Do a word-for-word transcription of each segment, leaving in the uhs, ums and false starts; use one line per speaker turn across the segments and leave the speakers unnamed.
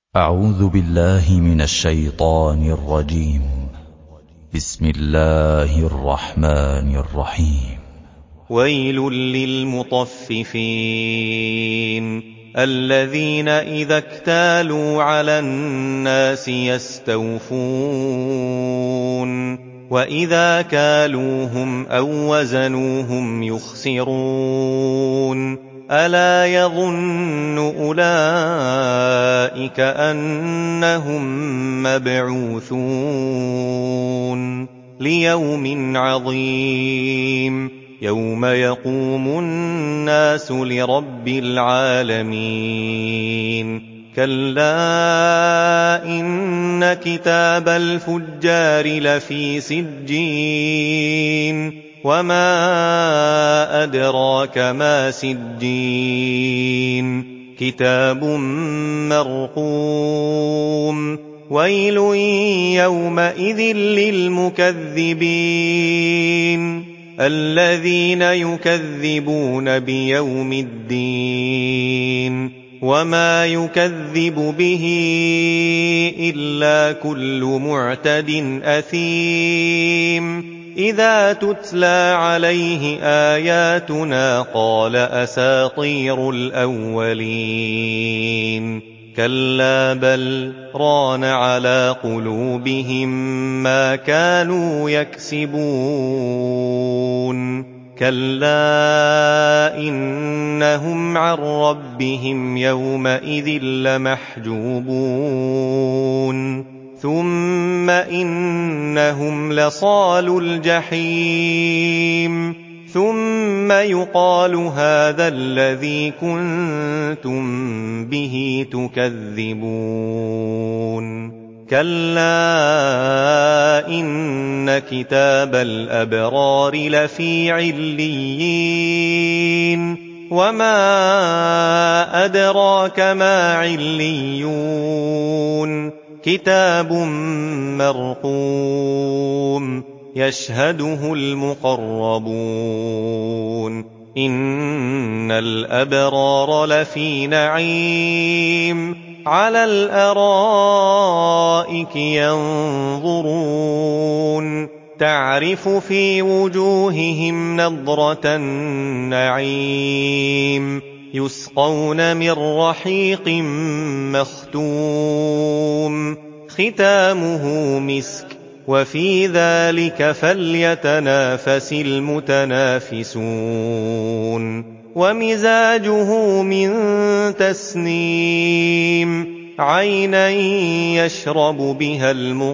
أعوذ بالله من الشيطان الرجيم. بسم الله الرحمن الرحيم.
ويل للمطففين الذين إذا اكتالوا على الناس يستوفون وإذا كالوهم أو وزنوهم يخسرون ألا يظن أولئك أنهم مبعوثون ليوم عظيم يوم يقوم الناس لرب العالمين كلا إن كتاب الفجار لفي سجين وما أدراك ما سجين كتاب مرقوم ويل يومئذ للمكذبين الذين يكذبون بيوم الدين وما يكذب به إلا كل معتد أثيم إذا تتلى عليه آياتنا قال أساطير الأولين كلا بل ران على قلوبهم ما كانوا يكسبون كلا إنهم عن ربهم يومئذ لمحجوبون ثم إنهم لصالو الجحيم ثم يقال هذا الذي كنتم به تكذبون كلا إن كتاب الأبرار لفي عليين وما أدراك ما عليون كتاب مرقوم يشهده المقربون إن الأبرار لفي نعيم على الأرائك ينظرون تعرف في وجوههم نضرة النعيم يسقون من رحيق مختوم ختامه مسك وفي ذلك فليتنافس المتنافسون ومزاجه من تسنيم عينا يشرب بها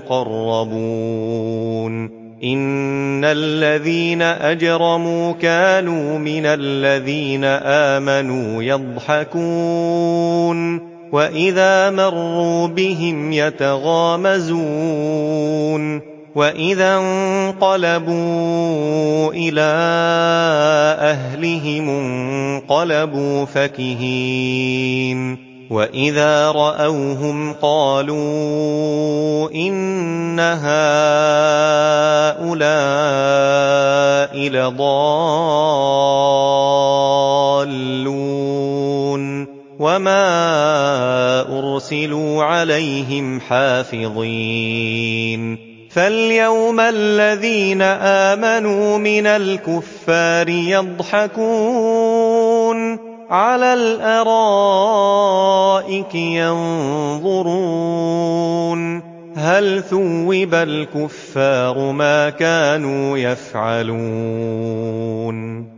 المقربون إن الذين أجرموا كانوا من الذين آمنوا يضحكون وإذا مروا بهم يتغامزون وإذا انقلبوا إلى أهلهم انقلبوا فكهين وإذا رأوهم قالوا إن هؤلاء لضالون وما أرسلوا عليهم حافظين فاليوم الذين آمنوا من الكفار يضحكون على الأرائك ينظرون هل ثوب الكفار ما كانوا يفعلون